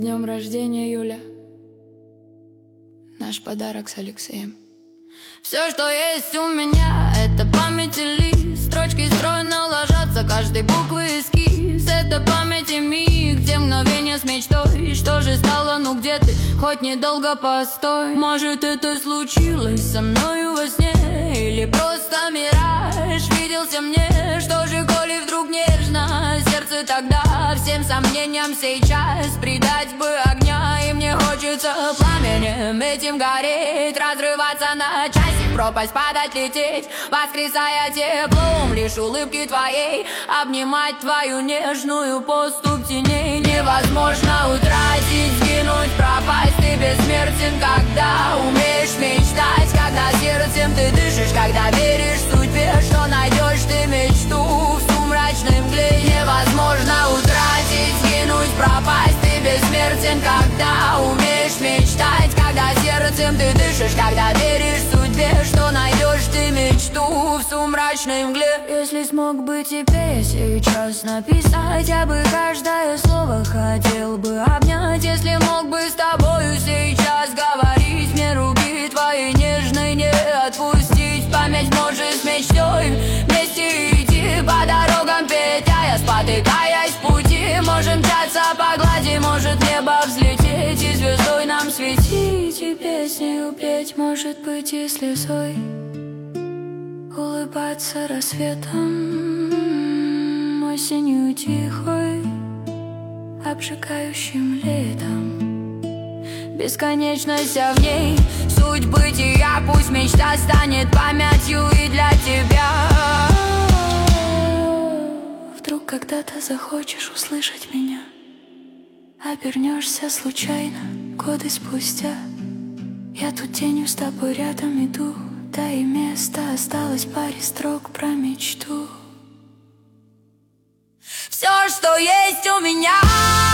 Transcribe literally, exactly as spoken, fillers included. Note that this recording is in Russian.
Днем рождения, Юля, наш подарок с Алексеем. Все, что есть у меня, это память и лист. Строчки стройно ложатся, каждой буквы эскиз. Это память и миг, те мгновения с мечтой. Что же стало, ну где ты, хоть недолго постой. Может, это случилось со мною во сне, или просто мираж виделся мне. Что же, коли вдруг нежно сердце тогда, всем сомнениям сейчас придать бы огня. И мне хочется пламенем этим гореть, разрываться на части, в пропасть падать, лететь, воскресая теплом лишь улыбки твоей, обнимать твою нежную поступь теней. Невозможно утратить, сгинуть, пропасть. Ты бессмертен, когда умеешь мечтать, когда сердцем ты дышишь, когда веришь судьбе, что найдешь ты мечту в сумрачной мгле. Невозможно утратить, сгинуть, пропасть. Ты бессмертен, когда умеешь мечтать, когда сердцем ты дышишь, когда веришь судьбе, что найдешь ты мечту в сумрачной мгле. Если смог бы тебе сейчас написать, я бы каждое слово хотел бы обнять. Если мог бы с тобою сейчас говорить, мне руки твои нежные не отпустить. Память может с мечтой вместе идти по дорогам, петляя, спотыкаясь в пути. Можем мчаться по глади, может небо взлететь и звездой нам светить, и песнею петь, может быть, и слезой улыбаться рассветом, осенью тихой, обжигающим летом. Бесконечность, а в ней суть бытия. Пусть мечта станет памятью и для тебя. Вдруг когда-то захочешь услышать меня, обернешься случайно годы спустя. Я тут тенью с тобой рядом иду, да и место осталось паре строк про мечту. Все, что есть у меня.